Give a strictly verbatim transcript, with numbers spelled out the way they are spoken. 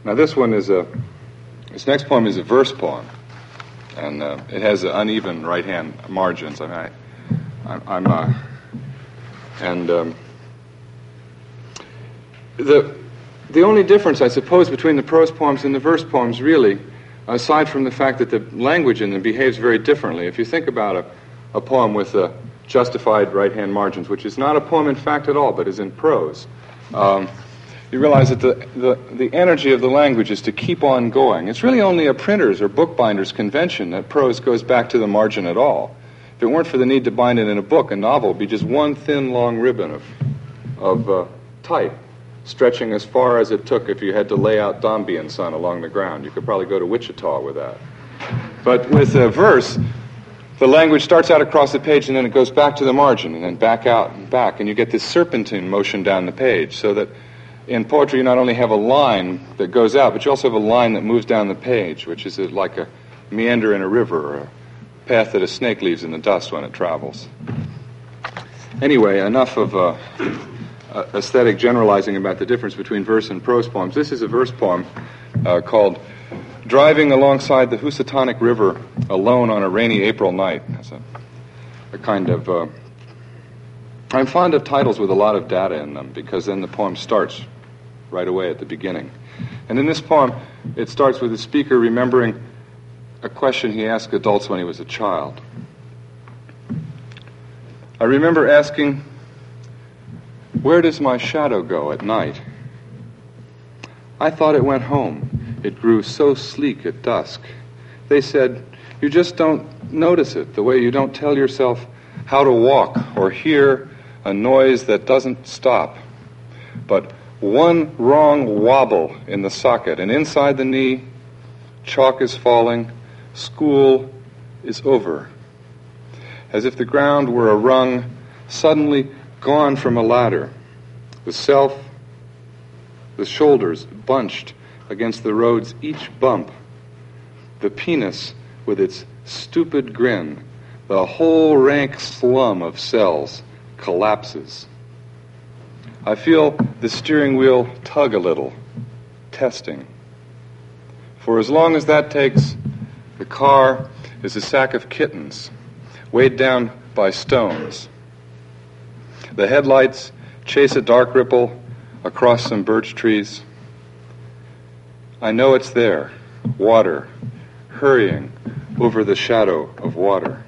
Now this one is a, this next poem is a verse poem, and uh, it has uneven right-hand margins. I mean, I, I'm, I'm uh, and um, the the only difference, I suppose, between the prose poems and the verse poems, really, aside from the fact that the language in them behaves very differently. If you think about a, a poem with uh, justified right-hand margins, which is not a poem in fact at all, but is in prose, um, you realize that the, the, the energy of the language is to keep on going. It's really only a printer's or bookbinder's convention that prose goes back to the margin at all. If it weren't for the need to bind it in a book, a novel would be just one thin, long ribbon of, of uh, type, stretching as far as it took if you had to lay out Dombey and Son along the ground. You could probably go to Wichita with that. But with a verse, the language starts out across the page and then it goes back to the margin and then back out and back, and you get this serpentine motion down the page, so that in poetry you not only have a line that goes out, but you also have a line that moves down the page, which is like a meander in a river, or a path that a snake leaves in the dust when it travels. Anyway, enough of uh, uh, aesthetic generalizing about the difference between verse and prose poems. This is a verse poem uh, called Driving Alongside the Housatonic River Alone on a Rainy April Night. That's a, a kind of... Uh, I'm fond of titles with a lot of data in them, because then the poem starts right away at the beginning. And in this poem, it starts with the speaker remembering a question he asked adults when he was a child. I remember asking, "Where does my shadow go at night?" I thought it went home. It grew so sleek at dusk. They said, "You just don't notice it, the way you don't tell yourself how to walk or hear a noise that doesn't stop. But one wrong wobble in the socket, and inside the knee, chalk is falling, school is over. As if the ground were a rung suddenly gone from a ladder. The self, the shoulders bunched against the road's each bump. The penis with its stupid grin, the whole rank slum of cells collapses. I feel the steering wheel tug a little, testing. For as long as that takes, the car is a sack of kittens, weighed down by stones. The headlights chase a dark ripple across some birch trees. I know it's there, water, hurrying over the shadow of water.